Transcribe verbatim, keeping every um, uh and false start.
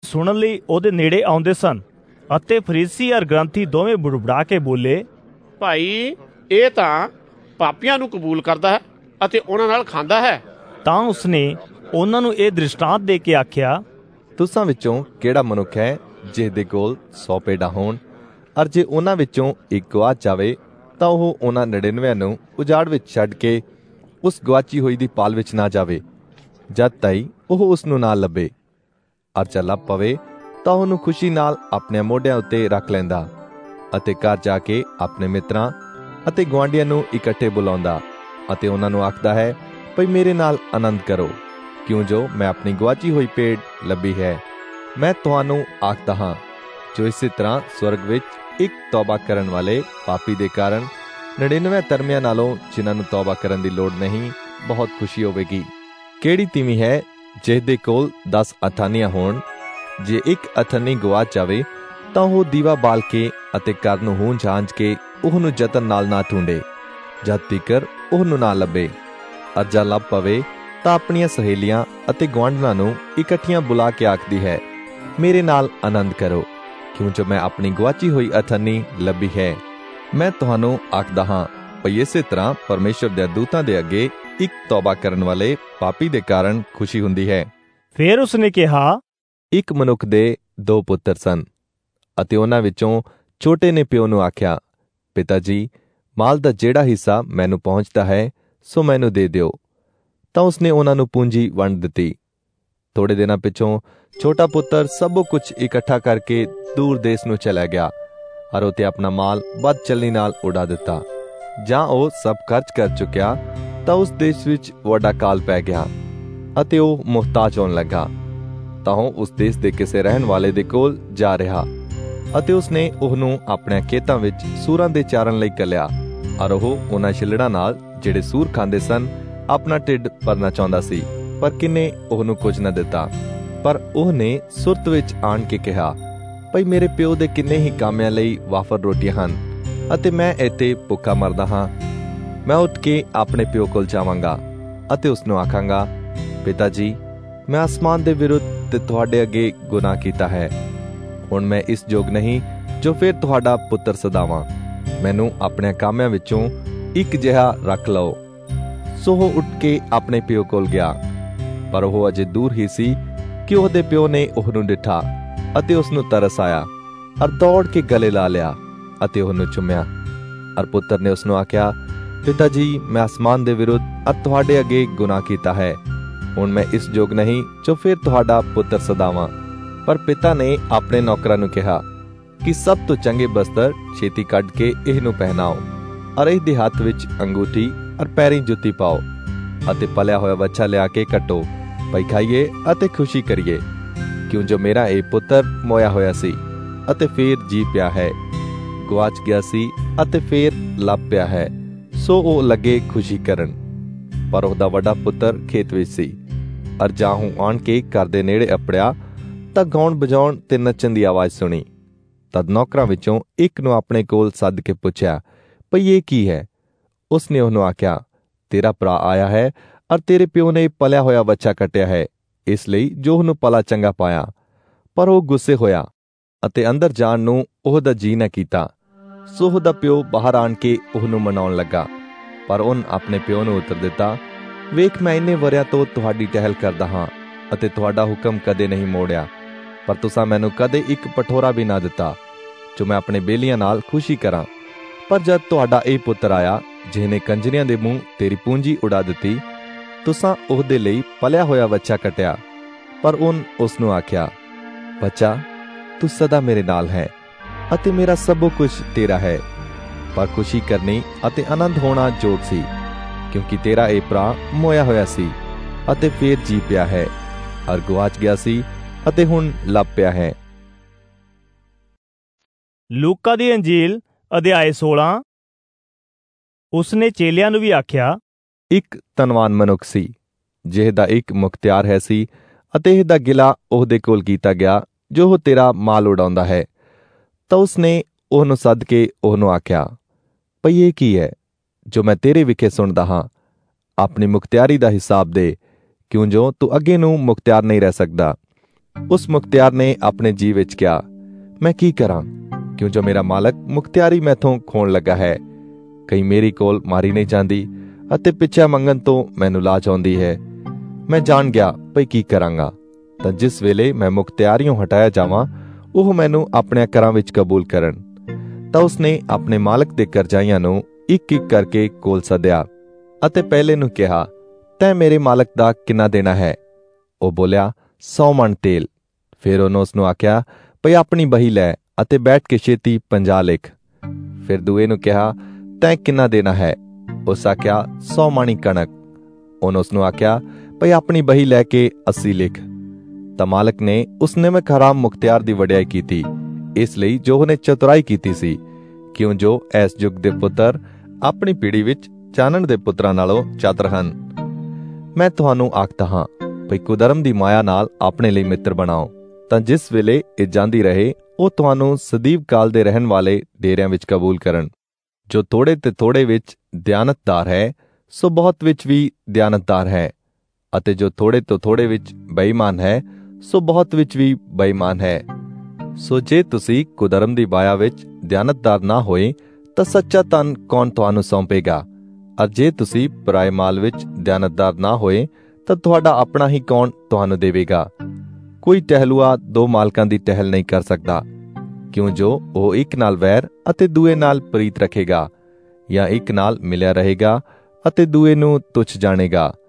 ਸੁਣਨ ਲਈ ਉਹਦੇ ਨੇੜੇ ਆਉਂਦੇ ਸਨ ਅਤੇ ਫਰੀਸੀ ਅਰ ਗ੍ਰੰਥੀ ਦੋਵੇਂ ਬੁੜਬੁੜਾ ਕੇ ਬੋਲੇ, ਭਾਈ ਇਹ ਤਾਂ ਪਾਪੀਆਂ ਨੂੰ ਕਬੂਲ ਕਰਦਾ ਹੈ ਅਤੇ ਉਹਨਾਂ ਨਾਲ ਖਾਂਦਾ ਹੈ। ਤਾਂ ਉਸਨੇ ਉਹਨਾਂ ਨੂੰ ਇਹ ਦ੍ਰਿਸ਼ਟਾਂਤ ਦੇ ਕੇ ਆਖਿਆ, ਤੁਸਾਂ ਵਿੱਚੋਂ ਕਿਹੜਾ ਮਨੁੱਖ ਹੈ ਜਿਸ ਦੇ ਕੋਲ ਸੌ ਭੇਡਾਂ ਹੋਣ, ਅਰ ਜੇ ਉਹਨਾਂ ਵਿੱਚੋਂ ਇੱਕ ਗਵਾਚ ਜਾਵੇ ਤਾਂ ਉਹ ਉਹਨਾਂ ਨੜਿਨਵੇਂ ਨੂੰ ਉਜਾੜ ਵਿੱਚ ਛੱਡ ਕੇ ਉਸ ਗਵਾਚੀ ਹੋਈ ਦੀ ਭਾਲ ਵਿੱਚ ਨਾ ਜਾਵੇ, ਜਦ ਤਾਈ ਉਹ ਉਸ ਨੂੰ ਨਾ ਲੱਭੇ। ਅਰ ਜੇ ਲੱਭ ਪਵੇ ਤਾਂ ਉਹਨੂੰ ਖੁਸ਼ੀ ਨਾਲ ਆਪਣੇ ਮੋਢਿਆਂ ਉੱਤੇ ਰੱਖ ਲੈਂਦਾ ਅਤੇ ਘਰ ਜਾ ਕੇ ਆਪਣੇ ਮਿੱਤਰਾਂ ਅਤੇ ਗੁਆਂਢੀਆਂ ਨੂੰ ਇਕੱਠੇ ਬੁਲਾਉਂਦਾ ਅਤੇ ਉਹਨਾਂ ਨੂੰ ਆਖਦਾ ਹੈ, ਭਈ ਮੇਰੇ ਨਾਲ ਆਨੰਦ ਕਰੋ, ਕਿਉਂ ਜੋ ਮੈਂ ਆਪਣੀ ਗਵਾਚੀ ਹੋਈ ਭੇਡ ਲੱਭੀ ਹੈ। ਮੈਂ ਤੁਹਾਨੂੰ ਆਖਦਾ ਹਾਂ, ਜੋ ਇਸੇ ਤਰ੍ਹਾਂ ਸਵਰਗ ਵਿੱਚ ਇੱਕ ਤੌਬਾ ਕਰਨ ਵਾਲੇ ਪਾਪੀ ਦੇ ਕਾਰਨ ਨੜਿਨਵੇਂ ਧਰਮੀਆਂ ਨਾਲੋਂ ਜਿਨ੍ਹਾਂ ਨੂੰ ਤੌਬਾ ਕਰਨ ਦੀ ਲੋੜ ਨਹੀਂ, ਬਹੁਤ ਖੁਸ਼ੀ ਹੋਵੇਗੀ। ਕਿਹੜੀ ਤੀਵੀਂ ਹੈ ਜਿਸ ਦੇ ਕੋਲ ਦਸ ਅਥਾਨੀਆਂ ਹੋਣ, ਜੇ ਇੱਕ ਅਥਨੀ ਗਵਾਚ ਜਾਵੇ ਤਾਂ ਉਹ ਦੀਵਾ ਬਾਲ ਕੇ ਅਤੇ ਘਰ ਨੂੰ ਹੂੰ ਝਾਂਝ ਕੇ ਉਹਨੂੰ ਯਤਨ ਨਾਲ ਨਾ ਢੂੰਢੇ, ਜਦ ਤੀਕਰ ਉਹਨੂੰ ਨਾ ਲੱਭੇ। ਅਰ ਜੇ ਲੱਭ ਪਵੇ ਤਾਂ ਆਪਣੀਆਂ ਸਹੇਲੀਆਂ ਅਤੇ ਗੁਆਂਢਣਾਂ ਨੂੰ ਇਕੱਠੀਆਂ ਬੁਲਾ ਕੇ ਆਖਦੀ ਹੈ, ਮੇਰੇ ਨਾਲ ਆਨੰਦ ਕਰੋ, ਕਿਉਂ ਜੋ ਮੈਂ ਆਪਣੀ ਗਵਾਚੀ ਹੋਈ ਅਥਨੀ ਲੱਭੀ ਹੈ। ਮੈਂ ਤੁਹਾਨੂੰ ਆਖਦਾ ਹਾਂ, ਭਈ ਇਸੇ ਤਰ੍ਹਾਂ ਪਰਮੇਸ਼ਰ ਦੇ ਦੂਤਾਂ ਦੇ ਅੱਗੇ ਇੱਕ ਤੌਬਾ ਕਰਨ ਵਾਲੇ ਪਾਪੀ ਦੇ ਕਾਰਨ ਖੁਸ਼ੀ ਹੁੰਦੀ ਹੈ। ਫਿਰ ਉਸਨੇ ਕਿਹਾ, ਇੱਕ ਮਨੁੱਖ ਦੇ ਦੋ ਪੁੱਤਰ ਸਨ ਅਤੇ ਉਹਨਾਂ ਵਿੱਚੋਂ ਛੋਟੇ ਨੇ ਪਿਓ ਨੂੰ ਆਖਿਆ, ਪਿਤਾ ਜੀ, ਮਾਲ ਦਾ ਜਿਹੜਾ ਹਿੱਸਾ ਮੈਨੂੰ ਪਹੁੰਚਦਾ ਹੈ ਸੋ ਮੈਨੂੰ ਦੇ ਦਿਓ। ਤਾਂ ਉਸਨੇ ਉਹਨਾਂ ਨੂੰ ਪੂੰਜੀ ਵੰਡ ਦਿੱਤੀ। ਥੋੜੇ ਦਿਨਾਂ ਪਿੱਛੋਂ ਛੋਟਾ ਪੁੱਤਰ ਸਭ ਕੁਝ ਇਕੱਠਾ ਕਰਕੇ ਦੂਰ ਦੇਸ਼ ਨੂੰ ਚਲਾ ਗਿਆ ਅਰ ਉਤੇ ਆਪਣਾ ਮਾਲ ਬਦ ਚੱਲਣੀ ਨਾਲ ਉਡਾ ਦਿੱਤਾ। ਜਾਂ ਉਹ ਸਭ ਖਰਚ ਕਰ ਚੁੱਕਿਆ ਤਾਂ ਉਸ ਦੇਸ਼ ਵਿੱਚ ਵੱਡਾ ਕਾਲ ਪੈ ਗਿਆ ਅਤੇ ਉਹ ਮੁਹਤਾਜ ਹੋਣ ਲੱਗਾ। ਤਾਂ ਉਹ ਉਸ ਦੇਸ਼ ਦੇ ਕਿਸੇ ਰਹਿਣ ਵਾਲੇ ਦੇ ਕੋਲ ਜਾ ਰਿਹਾ ਅਤੇ ਉਸਨੇ ਉਹਨੂੰ ਆਪਣੇ ਖੇਤਾਂ ਵਿੱਚ ਸੂਰਾਂ ਦੇ ਚਾਰਨ ਲਈ ਘੱਲਿਆ ਅਰ ਉਹ ਉਹਨਾਂ ਛਿੱਲੜਾਂ ਨਾਲ ਜਿਹੜੇ ਸੂਰ ਖਾਂਦੇ ਸਨ ਆਪਣਾ ਢਿੱਡ ਭਰਨਾ ਚਾਹੁੰਦਾ ਸੀ, ਪਰ ਕਿੰਨੇ ਉਹਨੂੰ ਕੁਝ ਨਾ ਦਿੱਤਾ। ਪਰ ਉਹਨੇ ਸੁਰਤ ਵਿੱਚ ਆਣ ਕੇ ਕਿਹਾ, ਭਈ ਮੇਰੇ ਪਿਓ ਦੇ ਕਿੰਨੇ ਹੀ ਕਾਮਿਆਂ ਲਈ ਵਾਫਰ ਰੋਟੀਆਂ ਹਨ ਅਤੇ ਮੈਂ ਇੱਥੇ ਭੁੱਖਾ ਮਰਦਾ ਹਾਂ। ਮੈਂ ਉੱਠ ਕੇ ਆਪਣੇ ਪਿਓ ਕੋਲ ਜਾਵਾਂਗਾ ਅਤੇ ਉਸਨੂੰ ਆਖਾਂਗਾ, ਪਿਤਾ ਜੀ, ਮੈਂ ਅਸਮਾਨ ਦੇ ਵਿਰੁੱਧ ਤੇ ਤੁਹਾਡੇ ਅੱਗੇ ਗੁਨਾਹ ਕੀਤਾ ਹੈ। ਹੁਣ ਮੈਂ ਇਸ ਯੋਗ ਨਹੀਂ ਜੋ ਫਿਰ ਤੁਹਾਡਾ ਪੁੱਤਰ ਸਦਾਵਾਂ। ਮੈਨੂੰ ਆਪਣੇ ਕਾਮਿਆਂ ਵਿੱਚੋਂ ਇੱਕ ਜਿਹਾ ਰੱਖ ਲਓ। ਸੋ ਉਹ ਉੱਠ ਕੇ ਆਪਣੇ ਪਿਓ ਕੋਲ ਗਿਆ, ਪਰ ਉਹ ਅਜੇ ਦੂਰ ਹੀ ਸੀ ਕਿ ਉਹਦੇ ਪਿਓ ਨੇ ਉਹਨੂੰ ਡਿਠਾ ਅਤੇ ਉਸਨੂੰ ਤਰਸ ਆਇਆ ਅਰ ਦੌੜ ਕੇ ਗਲੇ ਲਾ ਲਿਆ ਅਤੇ ਉਹਨੂੰ ਚੁੰਮਿਆ। ਅਰ ਪੁੱਤਰ ਨੇ ਉਸਨੂੰ ਆਖਿਆ, ਪਿਤਾ ਜੀ, ਮੈਂ ਅਸਮਾਨ ਦੇ ਵਿਰੁੱਧ ਅਰ ਤੁਹਾਡੇ ਅੱਗੇ ਗੁਨਾਹ ਕੀਤਾ ਹੈ। ਹੁਣ ਮੈਂ ਇਸ ਯੋਗ ਨਹੀਂ ਜੋ ਫਿਰ ਤੁਹਾਡਾ ਪੁੱਤਰ ਸਦਾਵਾਂ। ਪਰ ਪਿਤਾ ਨੇ ਆਪਣੇ ਨੌਕਰਾਂ ਨੂੰ ਕਿਹਾ ਕਿ ਸਭ ਤੋਂ ਚੰਗੇ ਬਸਤਰ ਛੇਤੀ ਕੱਢ ਕੇ ਇਹਨੂੰ ਪਹਿਨਾਓ ਅਰ ਇਹਦੇ ਹੱਥ ਵਿੱਚ ਅੰਗੂਠੀ ਅਰ ਪੈਰੀਂ ਜੁੱਤੀ ਪਾਓ ਅਤੇ ਪਲਿਆ ਹੋਇਆ ਵੱਛਾ ਲਿਆ ਕੇ ਕੱਟੋ, ਭਈ ਖਾਈਏ ਅਤੇ ਖੁਸ਼ੀ ਕਰੀਏ, ਕਿਉਂ ਜੋ ਮੇਰਾ ਇਹ ਪੁੱਤਰ ਮੋਇਆ ਹੋਇਆ ਸੀ ਅਤੇ ਫੇਰ ਜੀ ਪਿਆ ਹੈ, ਗਵਾਚ ਗਿਆ ਸੀ ਅਤੇ ਫੇਰ ਲੱਭ ਪਿਆ ਹੈ। ਸੋ ਉਹ ਲੱਗੇ ਖੁਸ਼ੀ ਕਰਨ। ਪਰ ਉਹਦਾ ਵੱਡਾ ਪੁੱਤਰ ਖੇਤ ਵਿੱਚ ਸੀ ਅਰ ਜਾਹੂ ਆਣ ਕੇ ਘਰ ਦੇ ਨੇੜੇ ਅਪੜਿਆ ਤਾਂ ਗਾਉਣ ਵਜਾਉਣ ਤੇ ਨੱਚਣ ਦੀ ਆਵਾਜ਼ ਸੁਣੀ। ਤਦ ਨੌਕਰਾਂ ਵਿੱਚੋਂ ਇੱਕ ਨੂੰ ਆਪਣੇ ਕੋਲ ਸੱਦ ਕੇ ਪੁੱਛਿਆ, ਭਈ ਇਹ ਕੀ ਹੈ? ਉਸਨੇ ਉਹਨੂੰ ਆਖਿਆ, ਤੇਰਾ ਭਰਾ ਆਇਆ ਹੈ ਅਰ ਤੇਰੇ ਪਿਓ ਨੇ ਪਲਿਆ ਹੋਇਆ ਬੱਚਾ ਕੱਟਿਆ ਹੈ, ਇਸ ਲਈ ਜੋ ਉਹਨੂੰ ਪਲਾ ਚੰਗਾ ਪਾਇਆ। ਪਰ ਉਹ ਗੁੱਸੇ ਹੋਇਆ ਅਤੇ ਅੰਦਰ ਜਾਣ ਨੂੰ ਉਹਦਾ ਜੀ ਨਾ ਕੀਤਾ। ਸੋ ਉਹਦਾ ਪਿਓ ਬਾਹਰ ਆਣ ਕੇ ਉਹਨੂੰ ਮਨਾਉਣ ਲੱਗਾ। ਪਰ ਉਹਨ ਆਪਣੇ ਪਿਓ ਨੂੰ ਉੱਤਰ ਦਿੱਤਾ, ਵੇਖ, ਮੈਂ ਇੰਨੇ ਵਰਿਆਂ ਤੋਂ ਤੁਹਾਡੀ ਟਹਿਲ ਕਰਦਾ ਹਾਂ ਅਤੇ ਤੁਹਾਡਾ ਹੁਕਮ ਕਦੇ ਨਹੀਂ ਮੋੜਿਆ, ਪਰ ਤੁਸਾਂ ਮੈਨੂੰ ਕਦੇ ਇੱਕ ਪਠੋਰਾ ਵੀ ਨਾ ਦਿੱਤਾ ਜੋ ਮੈਂ ਆਪਣੇ ਬੇਲੀਆਂ ਨਾਲ ਖੁਸ਼ੀ ਕਰਾਂ। ਪਰ ਜਦ ਤੁਹਾਡਾ ਇਹ ਪੁੱਤਰ ਆਇਆ ਜਿਹਨੇ ਕੰਜਰੀਆਂ ਦੇ ਮੂੰਹ ਤੇਰੀ ਪੂੰਜੀ ਉਡਾ ਦਿੱਤੀ, ਤੁਸਾਂ ਉਹਦੇ ਲਈ ਪਲਿਆ ਹੋਇਆ ਬੱਚਾ ਕੱਟਿਆ। ਪਰ ਉਹਨ ਉਸ ਨੂੰ ਆਖਿਆ, ਬੱਚਾ, ਤੂੰ ਸਦਾ ਮੇਰੇ ਨਾਲ ਹੈ ਅਤੇ ਮੇਰਾ ਸਭ ਕੁਝ ਤੇਰਾ ਹੈ। ਪਰ ਖੁਸ਼ੀ ਕਰਨੀ ਅਤੇ ਆਨੰਦ ਹੋਣਾ ਜੋਗ ਸੀ, ਕਿਉਂਕਿ ਤੇਰਾ ਇਹ ਭਰਾ ਮੋਇਆ ਹੋਇਆ ਸੀ ਅਤੇ ਫੇਰ ਜੀ ਪਿਆ ਹੈ ਅਰ ਗਵਾਚ ਗਿਆ ਸੀ ਅਤੇ ਹੁਣ ਲੱਭ ਪਿਆ ਹੈ। ਲੂਕਾ ਦੀ ਅੰਜੀਲ ਅਧਿਆਇ ਸੋਲਾਂ। ਉਸਨੇ ਚੇਲਿਆਂ ਨੂੰ ਵੀ ਆਖਿਆ, ਇੱਕ ਧਨਵਾਨ ਮਨੁੱਖ ਸੀ ਜਿਹਦਾ ਇੱਕ ਮੁਖਤਿਆਰ ਹੈ ਸੀ ਅਤੇ ਇਹਦਾ ਗਿਲਾ ਉਹਦੇ ਕੋਲ ਕੀਤਾ ਗਿਆ ਜੋ ਉਹ ਤੇਰਾ ਮਾਲ ਉਡਾਉਂਦਾ ਹੈ। ਤਾਂ ਉਸਨੇ ਉਹਨੂੰ ਸੱਦ ਕੇ ਉਹਨੂੰ ਆਖਿਆ, ਭਈ ਇਹ ਕੀ ਹੈ ਜੋ ਮੈਂ ਤੇਰੇ ਵਿਖੇ ਸੁਣਦਾ ਹਾਂ? ਆਪਣੀ ਮੁਖਤਿਆਰੀ ਦਾ ਹਿਸਾਬ ਦੇ, ਕਿਉਂ ਜੋ ਤੂੰ ਅੱਗੇ ਨੂੰ ਮੁਖਤਿਆਰ ਨਹੀਂ ਰਹਿ ਸਕਦਾ। ਉਸ ਮੁਖਤਿਆਰ ਨੇ ਆਪਣੇ ਜੀ ਵਿੱਚ ਕਿਹਾ, ਮੈਂ ਕੀ ਕਰਾਂ, ਕਿਉਂ ਜੋ ਮੇਰਾ ਮਾਲਕ ਮੁਖਤਿਆਰੀ ਮੈਥੋਂ ਖੋਣ ਲੱਗਾ ਹੈ। ਕਈ ਮੇਰੀ ਕੋਲ ਮਾਰੀ ਨਹੀਂ ਜਾਂਦੀ ਅਤੇ ਪਿੱਛਾ ਮੰਗਣ ਤੋਂ ਮੈਨੂੰ ਲਾਜ ਆਉਂਦੀ ਹੈ। ਮੈਂ ਜਾਣ ਗਿਆ ਭਈ ਕੀ ਕਰਾਂਗਾ। ਤਾਂ ਜਿਸ ਵੇਲੇ ਮੈਂ ਮੁਖਤਿਆਰੀਓਂ ਹਟਾਇਆ ਜਾਵਾਂ, ਉਹ ਮੈਨੂੰ ਆਪਣੇ ਘਰਾਂ ਵਿੱਚ ਕਬੂਲ ਕਰਨ। ਤਾਂ ਉਸਨੇ ਆਪਣੇ ਮਾਲਕ ਦੇ ਕਰਜ਼ਾਈਆਂ ਨੂੰ ਇੱਕ ਇੱਕ ਕਰਕੇ ਕੋਲ ਸੱਦਿਆ ਅਤੇ ਪਹਿਲੇ ਨੂੰ ਕਿਹਾ, ਤੈਂ ਮੇਰੇ ਮਾਲਕ ਦਾ ਕਿੰਨਾ ਦੇਣਾ ਹੈ? ਉਹ ਬੋਲਿਆ, ਸੌ ਮਣ ਤੇਲ। ਫਿਰ ਉਹਨੇ ਉਸਨੂੰ ਆਖਿਆ, ਭਈ ਆਪਣੀ ਬਹੀ ਲੈ ਅਤੇ ਬੈਠ ਕੇ ਛੇਤੀ ਪੰਜਾਹ ਲਿਖ। ਫਿਰ ਦੂਏ ਨੂੰ ਕਿਹਾ, ਤੈਂ ਕਿੰਨਾ ਦੇਣਾ ਹੈ? ਉਸ ਆਖਿਆ, ਸੌ ਮਣੀ ਕਣਕ। ਉਹਨੇ ਉਸਨੂੰ ਆਖਿਆ, ਭਈ ਆਪਣੀ ਬਹੀ ਲੈ ਕੇ ਅੱਸੀ ਲਿਖ। ਤਾਂ ਮਾਲਕ ਨੇ ਉਸ ਨੇਮਕ ਹਰਾਮ ਮੁਖਤਿਆਰ ਦੀ ਵਡਿਆਈ ਕੀਤੀ, ਇਸ ਲਈ ਜੋ ਉਹਨੇ ਚਤੁਰਾਈ ਕੀਤੀ ਸੀ, ਕਿਉਂ ਜੋ ਇਸ ਯੁੱਗ ਦੇ ਪੁੱਤਰ ਆਪਣੀ ਪੀੜ੍ਹੀ ਵਿੱਚ ਚਾਨਣ ਦੇ ਪੁੱਤਰਾਂ ਨਾਲੋਂ ਚਾਤਰ ਹਨ। ਮੈਂ ਤੁਹਾਨੂੰ ਆਖਦਾ ਹਾਂ ਭਈ ਕੁਦਰਮ ਦੀ ਮਾਇਆ ਨਾਲ ਆਪਣੇ ਲਈ ਮਿੱਤਰ ਬਣਾਓ, ਤਾਂ ਜਿਸ ਵੇਲੇ ਇਹ ਜਾਂਦੀ ਰਹੇ, ਉਹ ਤੁਹਾਨੂੰ ਸਦੀਵ ਕਾਲ ਦੇ ਰਹਿਣ ਵਾਲੇ ਡੇਰਿਆਂ ਵਿੱਚ ਕਬੂਲ ਕਰਨ। ਜੋ ਥੋੜੇ ਤੇ ਥੋੜੇ ਵਿੱਚ ਦਿਆਨਤਦਾਰ ਹੈ, ਸੋ ਬਹੁਤ ਵਿੱਚ ਵੀ ਦਿਆਨਤਦਾਰ ਹੈ, ਅਤੇ ਜੋ ਥੋੜੇ ਤੋਂ ਥੋੜੇ ਵਿੱਚ ਬੇਈਮਾਨ ਹੈ, ਸੋ ਬਹੁਤ ਵਿੱਚ ਵੀ ਬੇਈਮਾਨ ਹੈ। ਸੋ ਜੇ ਤੁਸੀਂ ਕੁਦਰਮ ਦੀ ਮਾਇਆ ਵਿੱਚ ਦਿਆਨਤਦਾਰ ਨਾ ਹੋਏ, ਤਾਂ ਸੱਚਾ ਧਨ ਕੌਣ ਤੁਹਾਨੂੰ ਸੌਂਪੇਗਾ? ਅਰ ਜੇ ਤੁਸੀਂ ਪਰਾਏ ਮਾਲ ਵਿੱਚ ਦਿਆਨਤਦਾਰ ਨਾ ਹੋਏ, ਤਾਂ ਤੁਹਾਡਾ ਆਪਣਾ ਹੀ ਕੌਣ ਤੁਹਾਨੂੰ ਦੇਵੇਗਾ? ਕੋਈ ਟਹਿਲੂਆ ਦੋ ਮਾਲਕਾਂ ਦੀ ਟਹਿਲ ਨਹੀਂ ਕਰ ਸਕਦਾ, ਕਿਉਂ ਜੋ ਉਹ ਇੱਕ ਨਾਲ ਵੈਰ ਅਤੇ ਦੂਏ ਨਾਲ ਪ੍ਰੀਤ ਰੱਖੇਗਾ, ਜਾਂ ਇੱਕ ਨਾਲ ਮਿਲਿਆ ਰਹੇਗਾ ਅਤੇ ਦੂਏ ਨੂੰ ਤੁੱਛ ਜਾਣੇਗਾ।